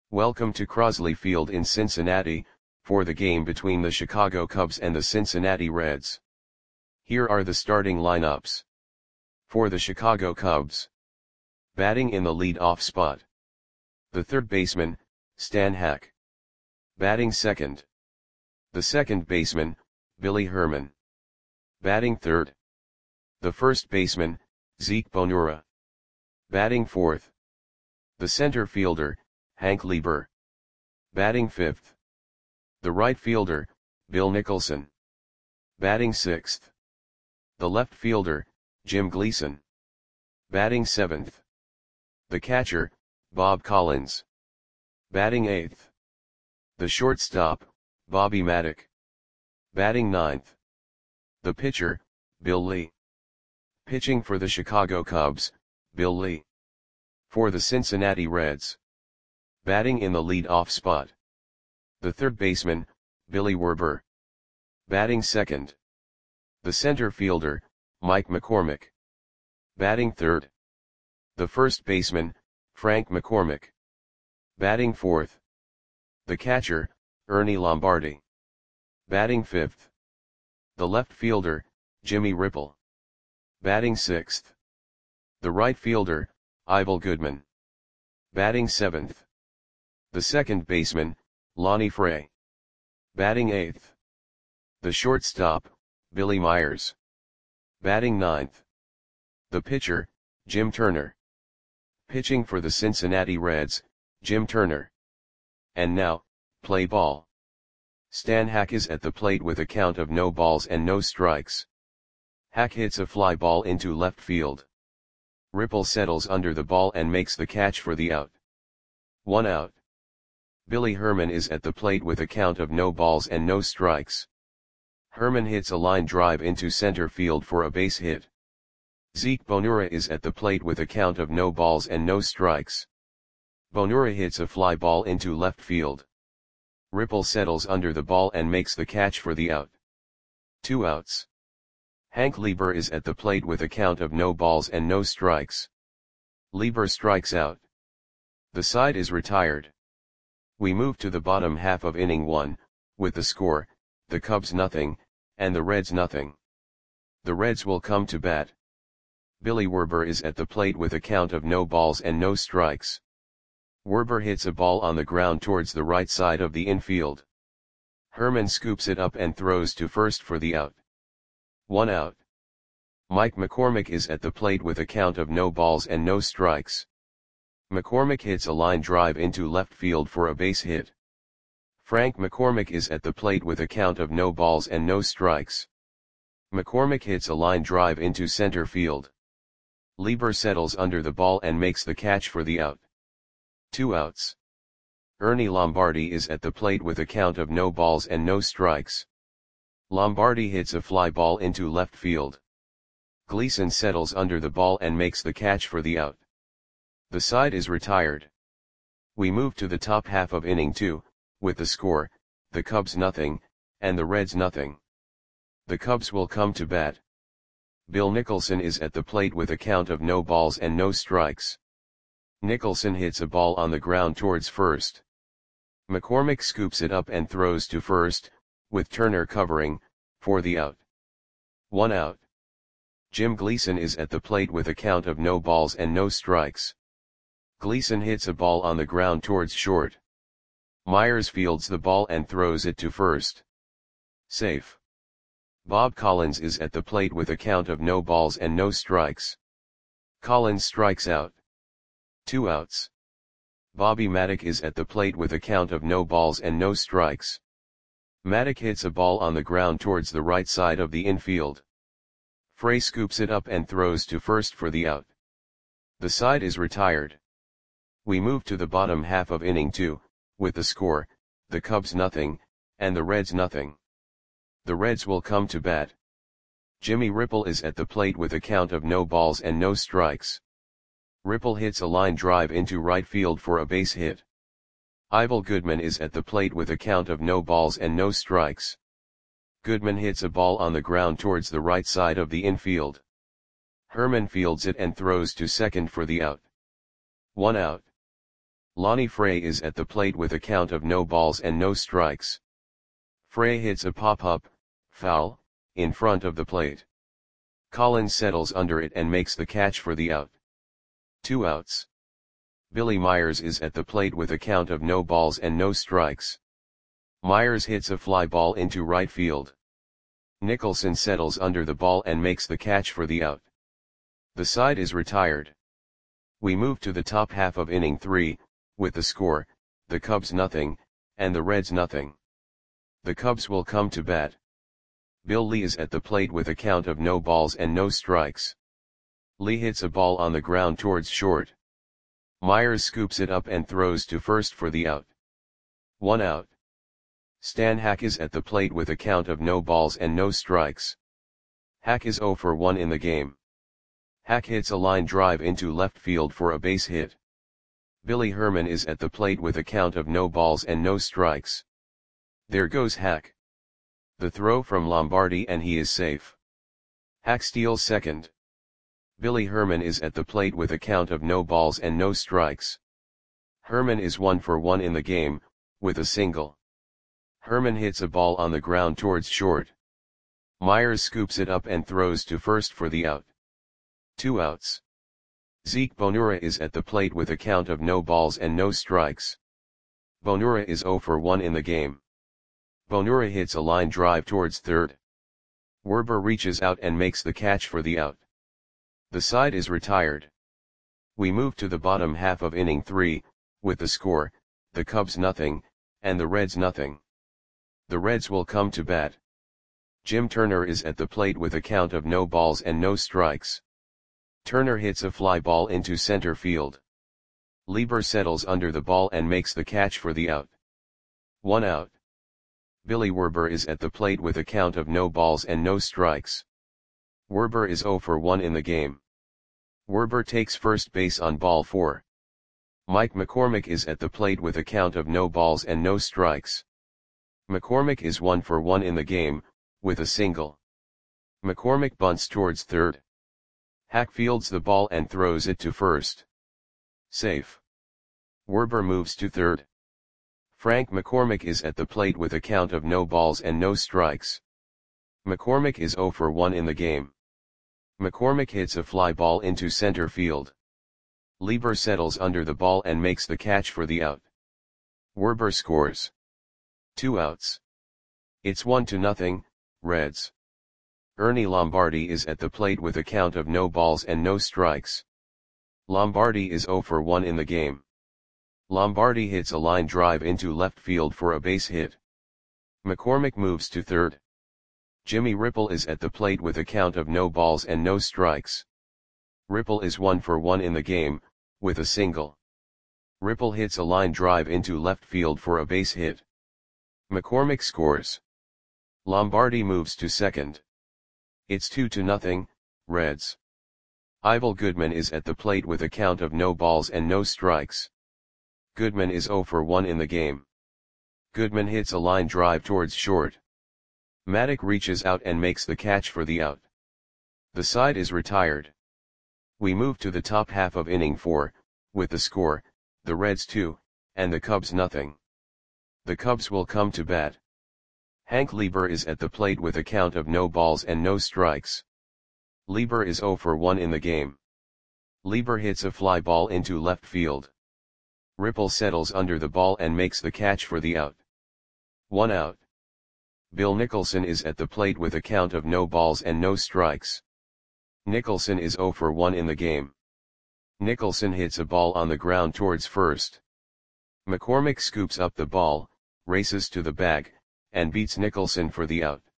Welcome to Crosley Field in Cincinnati, for the game between the Chicago Cubs and the Cincinnati Reds. Here are the starting lineups. For the Chicago Cubs. Batting in the lead-off spot. The third baseman, Stan Hack. Batting second. The second baseman, Billy Herman. Batting third. The first baseman, Zeke Bonura. Batting fourth. The center fielder, Hank Lieber. Batting fifth. The right fielder, Bill Nicholson. Batting sixth. The left fielder, Jim Gleason. Batting seventh. The catcher, Bob Collins. Batting eighth. The shortstop, Bobby Maddock. Batting ninth. The pitcher, Bill Lee. Pitching for the Chicago Cubs, Bill Lee. For the Cincinnati Reds. Batting in the lead-off spot. The third baseman, Billy Werber. Batting second. The center fielder, Mike McCormick. Batting third. The first baseman, Frank McCormick. Batting fourth. The catcher, Ernie Lombardi. Batting fifth. The left fielder, Jimmy Ripple. Batting sixth. The right fielder, Ivel Goodman. Batting seventh. The second baseman, Lonnie Frey. Batting eighth. The shortstop, Billy Myers. Batting ninth. The pitcher, Jim Turner. Pitching for the Cincinnati Reds, Jim Turner. And now, play ball. Stan Hack is at the plate with a count of no balls and no strikes. Hack hits a fly ball into left field. Ripple settles under the ball and makes the catch for the out. 1 out. Billy Herman is at the plate with a count of no balls and no strikes. Herman hits a line drive into center field for a base hit. Zeke Bonura is at the plate with a count of no balls and no strikes. Bonura hits a fly ball into left field. Ripple settles under the ball and makes the catch for the out. 2 outs. Hank Lieber is at the plate with a count of no balls and no strikes. Lieber strikes out. The side is retired. We move to the bottom half of inning 1, with the score, the Cubs nothing, and the Reds nothing. The Reds will come to bat. Billy Werber is at the plate with a count of no balls and no strikes. Werber hits a ball on the ground towards the right side of the infield. Herman scoops it up and throws to first for the out. 1 out. Mike McCormick is at the plate with a count of no balls and no strikes. McCormick hits a line drive into left field for a base hit. Frank McCormick is at the plate with a count of no balls and no strikes. McCormick hits a line drive into center field. Lieber settles under the ball and makes the catch for the out. 2 outs. Ernie Lombardi is at the plate with a count of no balls and no strikes. Lombardi hits a fly ball into left field. Gleason settles under the ball and makes the catch for the out. The side is retired. We move to the top half of inning 2, with the score, the Cubs nothing, and the Reds nothing. The Cubs will come to bat. Bill Nicholson is at the plate with a count of no balls and no strikes. Nicholson hits a ball on the ground towards first. McCormick scoops it up and throws to first, with Turner covering, for the out. 1 out. Jim Gleason is at the plate with a count of no balls and no strikes. Gleason hits a ball on the ground towards short. Myers fields the ball and throws it to first. Safe. Bob Collins is at the plate with a count of no balls and no strikes. Collins strikes out. 2 outs. Bobby Maddock is at the plate with a count of no balls and no strikes. Maddock hits a ball on the ground towards the right side of the infield. Frey scoops it up and throws to first for the out. The side is retired. We move to the bottom half of inning 2, with the score, the Cubs nothing, and the Reds nothing. The Reds will come to bat. Jimmy Ripple is at the plate with a count of no balls and no strikes. Ripple hits a line drive into right field for a base hit. Ivel Goodman is at the plate with a count of no balls and no strikes. Goodman hits a ball on the ground towards the right side of the infield. Herman fields it and throws to second for the out. 1 out. Lonnie Frey is at the plate with a count of no balls and no strikes. Frey hits a pop-up, foul, in front of the plate. Collins settles under it and makes the catch for the out. 2 outs. Billy Myers is at the plate with a count of no balls and no strikes. Myers hits a fly ball into right field. Nicholson settles under the ball and makes the catch for the out. The side is retired. We move to the top half of inning 3, with the score, the Cubs nothing, and the Reds nothing. The Cubs will come to bat. Bill Lee is at the plate with a count of no balls and no strikes. Lee hits a ball on the ground towards short. Myers scoops it up and throws to first for the out. 1 out. Stan Hack is at the plate with a count of no balls and no strikes. Hack is 0 for 1 in the game. Hack hits a line drive into left field for a base hit. Billy Herman is at the plate with a count of no balls and no strikes. There goes Hack. The throw from Lombardi and he is safe. Hack steals second. Billy Herman is at the plate with a count of no balls and no strikes. Herman is 1 for 1 in the game, with a single. Herman hits a ball on the ground towards short. Myers scoops it up and throws to first for the out. 2 outs. Zeke Bonura is at the plate with a count of no balls and no strikes. Bonura is 0 for 1 in the game. Bonura hits a line drive towards third. Werber reaches out and makes the catch for the out. The side is retired. We move to the bottom half of inning 3, with the score, the Cubs nothing, and the Reds nothing. The Reds will come to bat. Jim Turner is at the plate with a count of no balls and no strikes. Turner hits a fly ball into center field. Lieber settles under the ball and makes the catch for the out. 1 out. Billy Werber is at the plate with a count of no balls and no strikes. Werber is 0 for 1 in the game. Werber takes first base on ball 4. Mike McCormick is at the plate with a count of no balls and no strikes. McCormick is 1 for 1 in the game, with a single. McCormick bunts towards third. Hack fields the ball and throws it to first. Safe. Werber moves to third. Frank McCormick is at the plate with a count of no balls and no strikes. McCormick is 0 for 1 in the game. McCormick hits a fly ball into center field. Lieber settles under the ball and makes the catch for the out. Werber scores. 2 outs. It's 1-0, Reds. Ernie Lombardi is at the plate with a count of no balls and no strikes. Lombardi is 0 for 1 in the game. Lombardi hits a line drive into left field for a base hit. McCormick moves to third. Jimmy Ripple is at the plate with a count of no balls and no strikes. Ripple is 1 for 1 in the game, with a single. Ripple hits a line drive into left field for a base hit. McCormick scores. Lombardi moves to second. It's 2-0, Reds. Ivel Goodman is at the plate with a count of no balls and no strikes. Goodman is 0 for 1 in the game. Goodman hits a line drive towards short. Maddock reaches out and makes the catch for the out. The side is retired. We move to the top half of inning 4, with the score, the Reds 2, and the Cubs nothing. The Cubs will come to bat. Hank Lieber is at the plate with a count of no balls and no strikes. Lieber is 0 for 1 in the game. Lieber hits a fly ball into left field. Ripple settles under the ball and makes the catch for the out. 1 out. Bill Nicholson is at the plate with a count of no balls and no strikes. Nicholson is 0 for 1 in the game. Nicholson hits a ball on the ground towards first. McCormick scoops up the ball, races to the bag, and beats Nicholson for the out.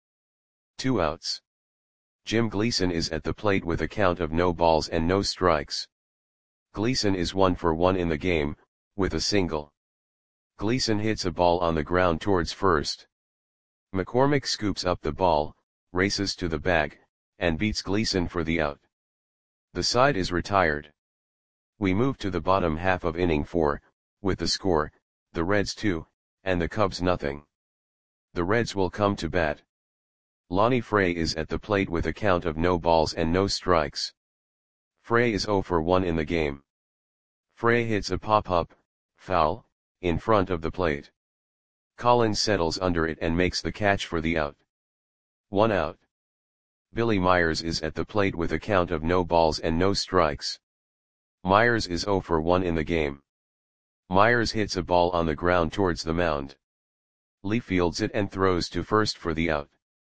2 outs. Jim Gleason is at the plate with a count of no balls and no strikes. Gleason is 1 for 1 in the game, with a single. Gleason hits a ball on the ground towards first. McCormick scoops up the ball, races to the bag, and beats Gleason for the out. The side is retired. We move to the bottom half of inning 4, with the score, the Reds 2, and the Cubs nothing. The Reds will come to bat. Lonnie Frey is at the plate with a count of no balls and no strikes. Frey is 0 for 1 in the game. Frey hits a pop-up, Foul, in front of the plate. Collins settles under it and makes the catch for the out. 1 out. Billy Myers is at the plate with a count of no balls and no strikes. Myers is 0 for 1 in the game. Myers hits a ball on the ground towards the mound. Lee fields it and throws to first for the out.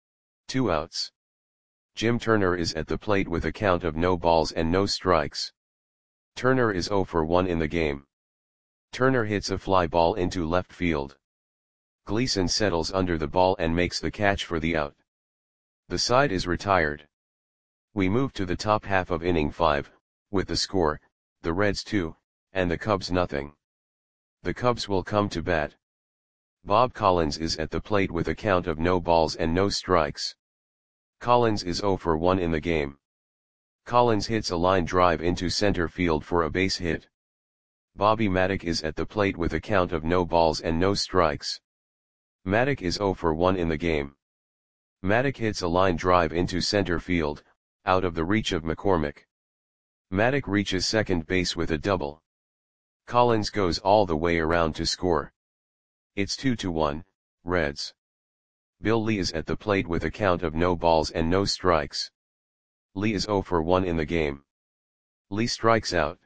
2 outs. Jim Turner is at the plate with a count of no balls and no strikes. Turner is 0 for 1 in the game. Turner hits a fly ball into left field. Gleason settles under the ball and makes the catch for the out. The side is retired. We move to the top half of inning 5, with the score, the Reds 2, and the Cubs nothing. The Cubs will come to bat. Bob Collins is at the plate with a count of no balls and no strikes. Collins is 0 for 1 in the game. Collins hits a line drive into center field for a base hit. Bobby Maddock is at the plate with a count of no balls and no strikes. Maddock is 0 for 1 in the game. Maddock hits a line drive into center field, out of the reach of McCormick. Maddock reaches second base with a double. Collins goes all the way around to score. It's 2-1, Reds. Bill Lee is at the plate with a count of no balls and no strikes. Lee is 0 for 1 in the game. Lee strikes out.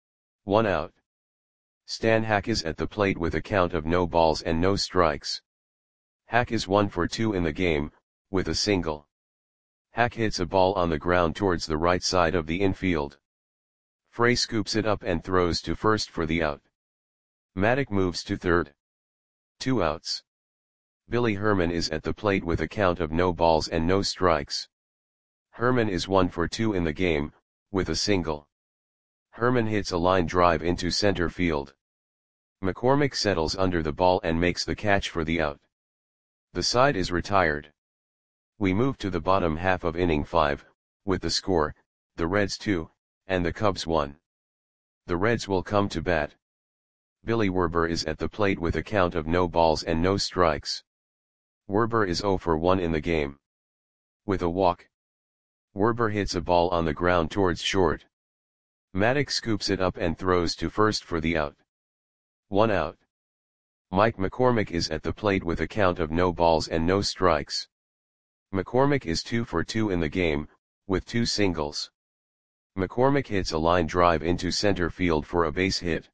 1 out. Stan Hack is at the plate with a count of no balls and no strikes. Hack is 1 for 2 in the game, with a single. Hack hits a ball on the ground towards the right side of the infield. Frey scoops it up and throws to first for the out. Maddock moves to third. 2 outs. Billy Herman is at the plate with a count of no balls and no strikes. Herman is 1 for 2 in the game, with a single. Herman hits a line drive into center field. McCormick settles under the ball and makes the catch for the out. The side is retired. We move to the bottom half of inning 5, with the score, the Reds 2, and the Cubs 1. The Reds will come to bat. Billy Werber is at the plate with a count of no balls and no strikes. Werber is 0 for 1 in the game. With a walk. Werber hits a ball on the ground towards short. Maddock scoops it up and throws to first for the out. 1 out. Mike McCormick is at the plate with a count of no balls and no strikes. McCormick is 2 for 2 in the game, with 2 singles. McCormick hits a line drive into center field for a base hit.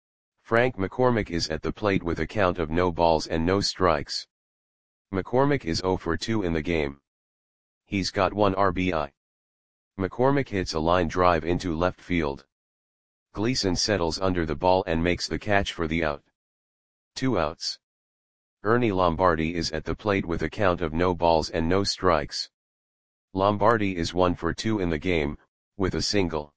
Frank McCormick is at the plate with a count of no balls and no strikes. McCormick is 0 for 2 in the game. He's got 1 RBI. McCormick hits a line drive into left field. Gleason settles under the ball and makes the catch for the out. 2 outs. Ernie Lombardi is at the plate with a count of no balls and no strikes. Lombardi is 1 for 2 in the game, with a single.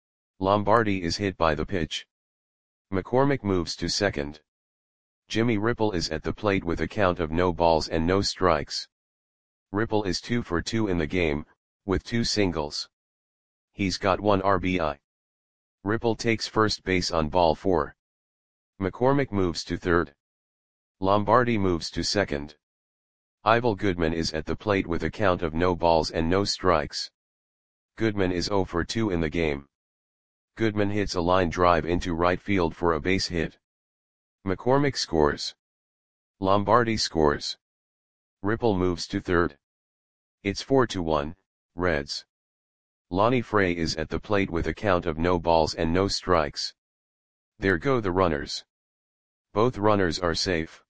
Lombardi is hit by the pitch. McCormick moves to second. Jimmy Ripple is at the plate with a count of no balls and no strikes. Ripple is 2 for 2 in the game, with 2 singles. He's got 1 RBI. Ripple takes first base on ball 4. McCormick moves to third. Lombardi moves to second. Ivel Goodman is at the plate with a count of no balls and no strikes. Goodman is 0 for 2 in the game. Goodman hits a line drive into right field for a base hit. McCormick scores. Lombardi scores. Ripple moves to third. It's 4-1, Reds. Lonnie Frey is at the plate with a count of no balls and no strikes. There go the runners. Both runners are safe.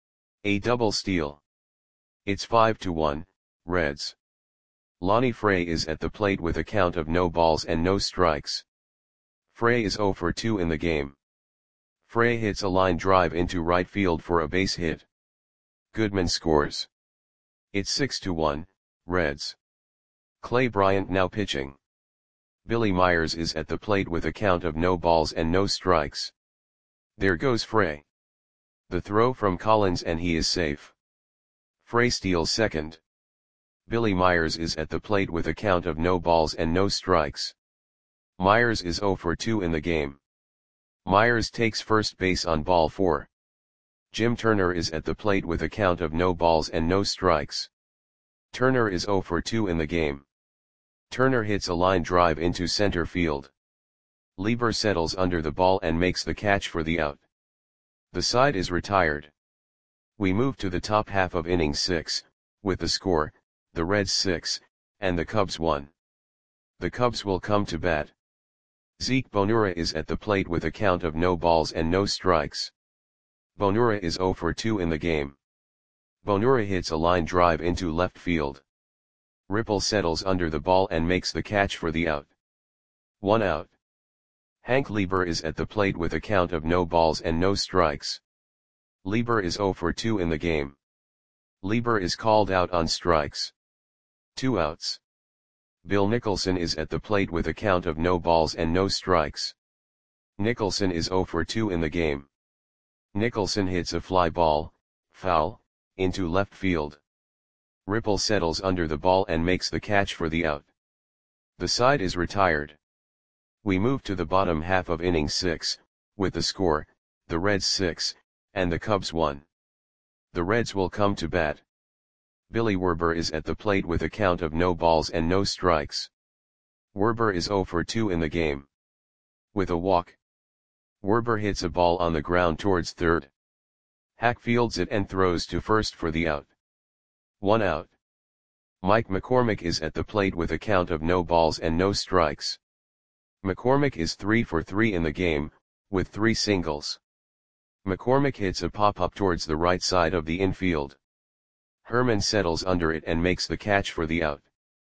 A double steal. It's 5-1, Reds. Lonnie Frey is at the plate with a count of no balls and no strikes. Frey is 0 for 2 in the game. Frey hits a line drive into right field for a base hit. Goodman scores. It's 6-1, Reds. Clay Bryant now pitching. Billy Myers is at the plate with a count of no balls and no strikes. There goes Frey. The throw from Collins and he is safe. Frey steals second. Billy Myers is at the plate with a count of no balls and no strikes. Myers is 0 for 2 in the game. Myers takes first base on ball 4. Jim Turner is at the plate with a count of no balls and no strikes. Turner is 0 for 2 in the game. Turner hits a line drive into center field. Lieber settles under the ball and makes the catch for the out. The side is retired. We move to the top half of inning 6, with the score, the Reds 6, and the Cubs 1. The Cubs will come to bat. Zeke Bonura is at the plate with a count of no balls and no strikes. Bonura is 0 for 2 in the game. Bonura hits a line drive into left field. Ripple settles under the ball and makes the catch for the out. 1 out. Hank Lieber is at the plate with a count of no balls and no strikes. Lieber is 0 for 2 in the game. Lieber is called out on strikes. 2 outs. Bill Nicholson is at the plate with a count of no balls and no strikes. Nicholson is 0 for 2 in the game. Nicholson hits a fly ball, foul, into left field. Ripple settles under the ball and makes the catch for the out. The side is retired. We move to the bottom half of inning 6, with the score, the Reds 6, and the Cubs 1. The Reds will come to bat. Billy Werber is at the plate with a count of no balls and no strikes. Werber is 0 for 2 in the game. With a walk, Werber hits a ball on the ground towards third. Hack fields it and throws to first for the out. 1 out. Mike McCormick is at the plate with a count of no balls and no strikes. McCormick is 3 for 3 in the game, with 3 singles. McCormick hits a pop-up towards the right side of the infield. Herman settles under it and makes the catch for the out.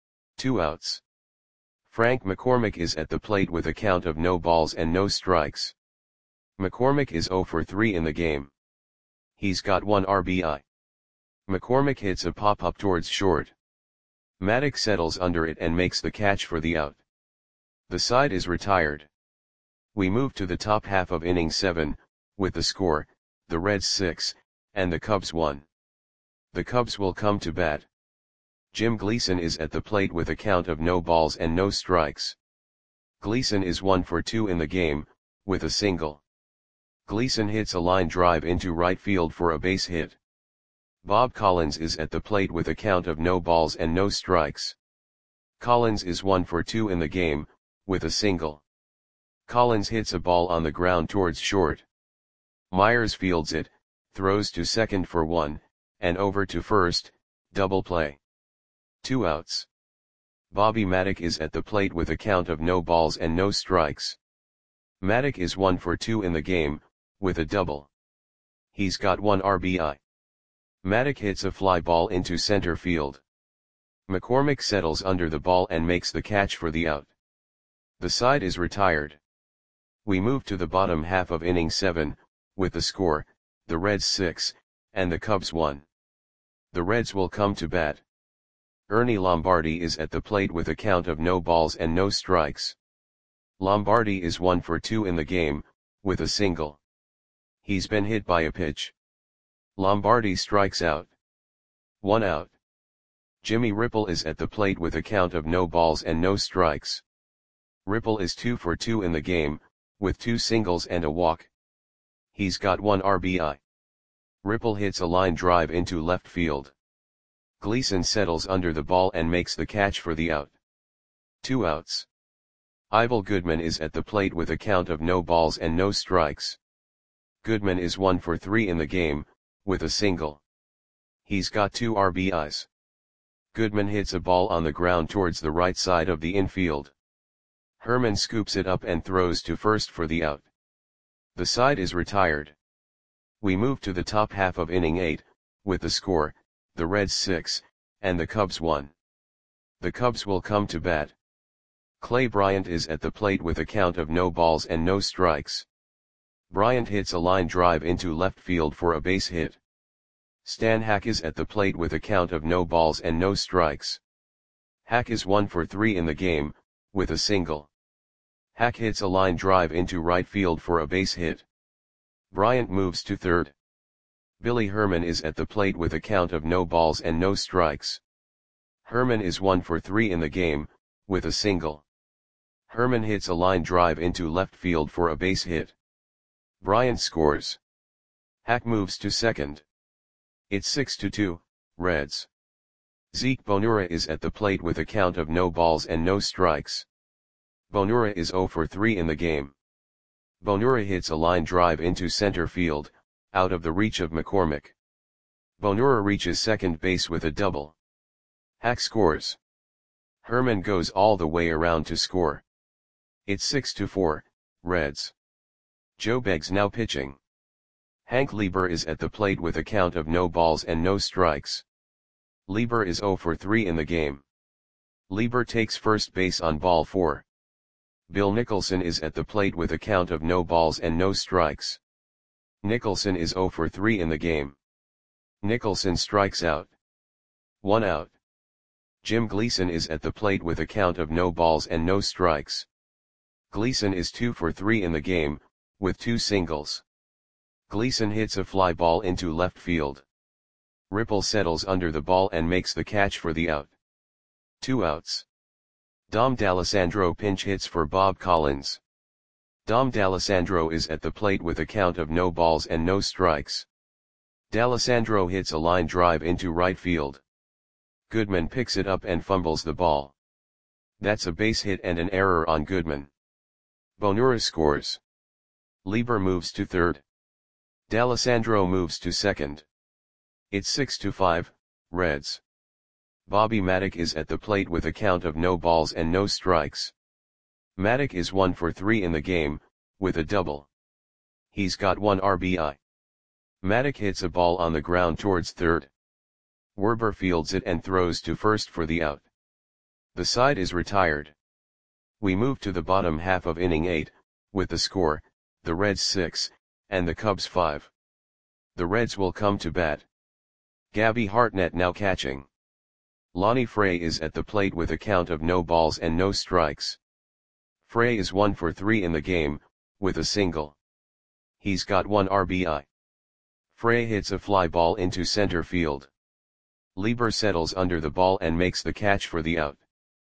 2 outs. Frank McCormick is at the plate with a count of no balls and no strikes. McCormick is 0 for 3 in the game. He's got 1 RBI. McCormick hits a pop-up towards short. Maddox settles under it and makes the catch for the out. The side is retired. We move to the top half of inning 7, with the score, the Reds 6, and the Cubs 1. The Cubs will come to bat. Jim Gleason is at the plate with a count of no balls and no strikes. Gleason is 1 for 2 in the game, with a single. Gleason hits a line drive into right field for a base hit. Bob Collins is at the plate with a count of no balls and no strikes. Collins is 1 for 2 in the game, with a single. Collins hits a ball on the ground towards short. Myers fields it, throws to second for 1, and over to first, double play. 2 outs. Bobby Maddock is at the plate with a count of no balls and no strikes. Maddock is 1 for 2 in the game, with a double. He's got 1 RBI. Maddock hits a fly ball into center field. McCormick settles under the ball and makes the catch for the out. The side is retired. We move to the bottom half of inning 7, with the score, the Reds 6, and the Cubs 1. The Reds will come to bat. Ernie Lombardi is at the plate with a count of no balls and no strikes. Lombardi is 1 for 2 in the game, with a single. He's been hit by a pitch. Lombardi strikes out. 1 out. Jimmy Ripple is at the plate with a count of no balls and no strikes. Ripple is 2 for 2 in the game, with 2 singles and a walk. He's got 1 RBI. Ripple hits a line drive into left field. Gleason settles under the ball and makes the catch for the out. 2 outs. Ivel Goodman is at the plate with a count of no balls and no strikes. Goodman is 1 for 3 in the game, with a single. He's got 2 RBIs. Goodman hits a ball on the ground towards the right side of the infield. Herman scoops it up and throws to first for the out. The side is retired. We move to the top half of inning 8, with the score, the Reds 6, and the Cubs 1. The Cubs will come to bat. Clay Bryant is at the plate with a count of no balls and no strikes. Bryant hits a line drive into left field for a base hit. Stan Hack is at the plate with a count of no balls and no strikes. Hack is 1 for 3 in the game, with a single. Hack hits a line drive into right field for a base hit. Bryant moves to third. Billy Herman is at the plate with a count of no balls and no strikes. Herman is 1 for 3 in the game, with a single. Herman hits a line drive into left field for a base hit. Bryant scores. Hack moves to second. It's 6-2, Reds. Zeke Bonura is at the plate with a count of no balls and no strikes. Bonura is 0 for 3 in the game. Bonura hits a line drive into center field, out of the reach of McCormick. Bonura reaches second base with a double. Hack scores. Herman goes all the way around to score. It's 6-4, Reds. Joe Beggs now pitching. Hank Lieber is at the plate with a count of no balls and no strikes. Lieber is 0 for 3 in the game. Lieber takes first base on ball 4. Bill Nicholson is at the plate with a count of no balls and no strikes. Nicholson is 0 for 3 in the game. Nicholson strikes out. 1 out. Jim Gleason is at the plate with a count of no balls and no strikes. Gleason is 2 for 3 in the game, with 2 singles. Gleason hits a fly ball into left field. Ripple settles under the ball and makes the catch for the out. 2 outs. Dom D'Alessandro pinch hits for Bob Collins. Dom D'Alessandro is at the plate with a count of no balls and no strikes. D'Alessandro hits a line drive into right field. Goodman picks it up and fumbles the ball. That's a base hit and an error on Goodman. Bonura scores. Lieber moves to third. D'Alessandro moves to second. It's 6-5, Reds. Bobby Maddock is at the plate with a count of no balls and no strikes. Maddock is 1 for 3 in the game, with a double. He's got 1 RBI. Maddock hits a ball on the ground towards third. Werber fields it and throws to first for the out. The side is retired. We move to the bottom half of inning 8, with the score, the Reds 6, and the Cubs 5. The Reds will come to bat. Gabby Hartnett now catching. Lonnie Frey is at the plate with a count of no balls and no strikes. Frey is 1 for 3 in the game, with a single. He's got 1 RBI. Frey hits a fly ball into center field. Lieber settles under the ball and makes the catch for the out.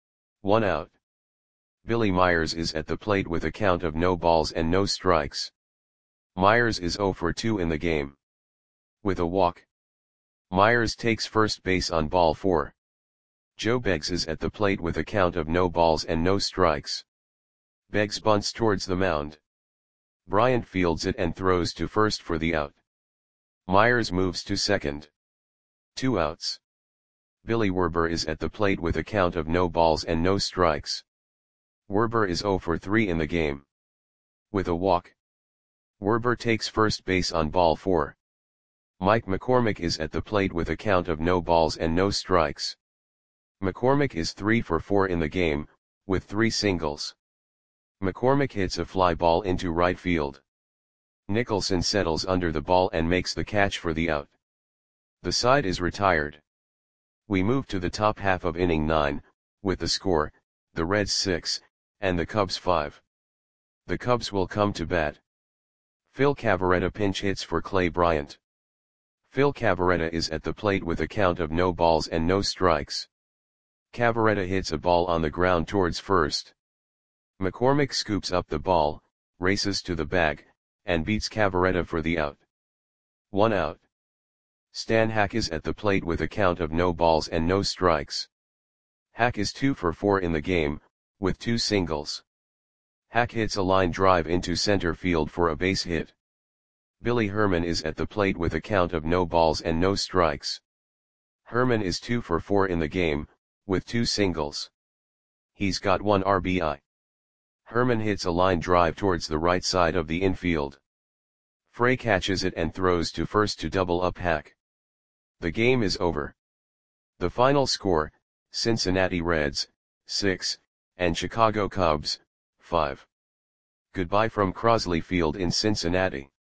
1 out. Billy Myers is at the plate with a count of no balls and no strikes. Myers is 0 for 2 in the game. With a walk. Myers takes first base on ball 4. Joe Beggs is at the plate with a count of no balls and no strikes. Beggs bunts towards the mound. Bryant fields it and throws to first for the out. Myers moves to second. 2 outs. Billy Werber is at the plate with a count of no balls and no strikes. Werber is 0 for 3 in the game. With a walk. Werber takes first base on ball 4. Mike McCormick is at the plate with a count of no balls and no strikes. McCormick is 3 for 4 in the game, with 3 singles. McCormick hits a fly ball into right field. Nicholson settles under the ball and makes the catch for the out. The side is retired. We move to the top half of inning 9, with the score, the Reds 6, and the Cubs 5. The Cubs will come to bat. Phil Cavarretta pinch hits for Clay Bryant. Phil Cavarretta is at the plate with a count of no balls and no strikes. Cavarretta hits a ball on the ground towards first. McCormick scoops up the ball, races to the bag, and beats Cavarretta for the out. 1 out. Stan Hack is at the plate with a count of no balls and no strikes. Hack is 2 for 4 in the game, with 2 singles. Hack hits a line drive into center field for a base hit. Billy Herman is at the plate with a count of no balls and no strikes. Herman is 2 for 4 in the game, with 2 singles. He's got 1 RBI. Herman hits a line drive towards the right side of the infield. Frey catches it and throws to first to double up Hack. The game is over. The final score, Cincinnati Reds, 6, and Chicago Cubs, 5. Goodbye from Crosley Field in Cincinnati.